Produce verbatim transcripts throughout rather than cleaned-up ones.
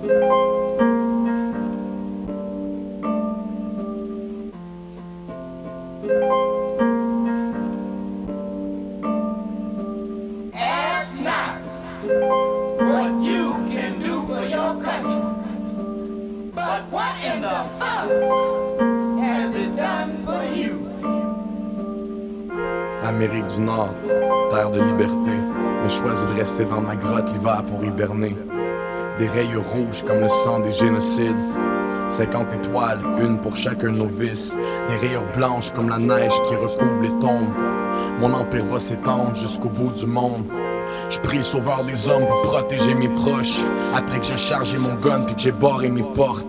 Ask not what you can do for your country, but what in the fuck has it done for you? Amérique du Nord, terre de liberté, mais choisis de rester dans ma grotte l'hiver pour hiberner. Des rayures rouges comme le sang des génocides. Cinquante étoiles, une pour chacun de nos vices. Des rayures blanches comme la neige qui recouvre les tombes. Mon empire va s'étendre jusqu'au bout du monde. Je prie le sauveur des hommes pour protéger mes proches. Après que j'ai chargé mon gun puis que j'ai barré mes portes.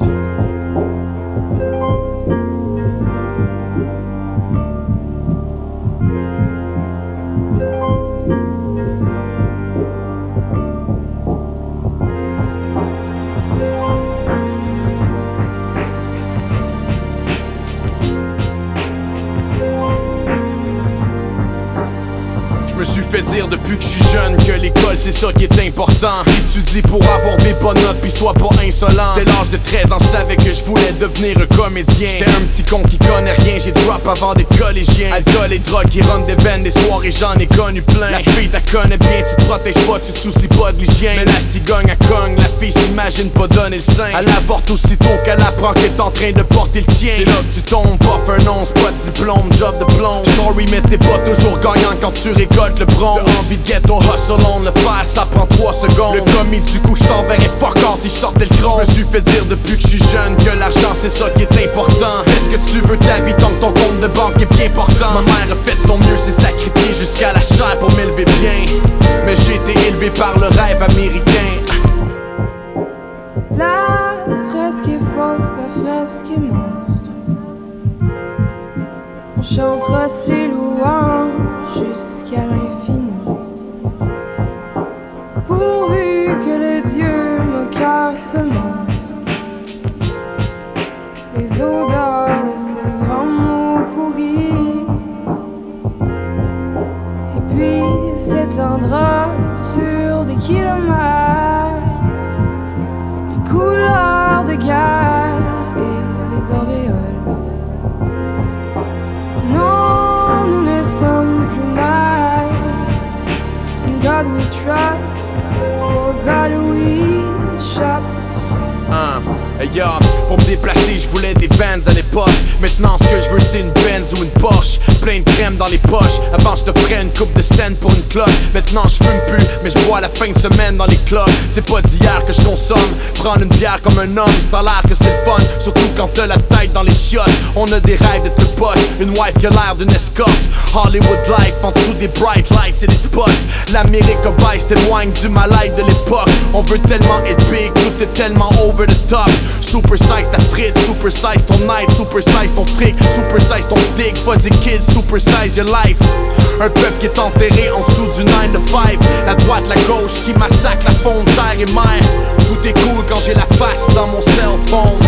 Je me suis fait dire depuis que je suis jeune que l'école c'est ça qui est important. Étudie pour avoir des bonnes notes puis sois pas insolent. Dès l'âge de treize ans je savais que je voulais devenir un comédien. J'étais un petit con qui connaît rien, j'ai drop avant d'être collégien. Alcool et drogue qui rentrent des veines, des soirées j'en ai connu plein. La fille t'as connais bien, tu te protèges pas, tu te soucies pas de l'hygiène. Mais la cigogne elle cogne, la fille s'imagine pas donner le sein. Elle avorte aussitôt qu'elle apprend qu'elle est en train de porter le tien. C'est là que tu tombes, pas un nom, c'est pas de diplôme, job de plomb. Story mais t'es pas toujours gagnant quand tu récoltes le bronze. T'as envie de get ton hustle on, le faire ça prend trois secondes. Le commis du coup j't'enverrais fuck off si j'sortais le cron. Je me suis fait dire depuis que je suis jeune que l'argent c'est ça qui est important. Fais ce que tu veux ta vie tant que ton compte de banque est bien portant. Ma mère a fait son mieux, s'est sacrifiée jusqu'à la chair pour m'élever bien. Mais j'ai été élevé par le rêve américain. La fresque est fausse, la fresque est monstre. On chantera ses louanges jusqu'à l'infini. Pourvu que le Dieu moqueur se montre. Les odeurs de ces grands mots pourris. Et puis s'étendra sur des kilomètres. Les couleurs de guerre et les auréoles. Non, nous ne sommes plus mal. In God we trust, for God we shop. Uh, hey yo, pour me déplacer, je voulais des Vans à l'époque. Maintenant, ce que je veux, c'est une Benz ou une Porsche. Plein de crème dans les poches. Avant, je te ferais une coupe de scène pour une clope. Maintenant, je fume plus, mais je bois à la fin de semaine dans les clubs. C'est pas d'hier que je consomme. Prendre une bière comme un homme, ça a l'air que c'est le fun. Surtout quand t'as la tête dans les chiottes. On a des rêves d'être potes. Une wife qui a l'air d'une escorte. Hollywood life, en dessous des bright lights et des spots. L'Amérique obèse témoigne du malade de l'époque. On veut tellement être big, tout est tellement over the top. Super size ta frite, super size ton night, super size ton fric, super size ton dick, fuzzy kids, super size your life. Un peuple qui est enterré en dessous du nine to five. La droite, la gauche qui massacre la fond de terre et mer. Tout est cool quand j'ai la face dans mon cell phone.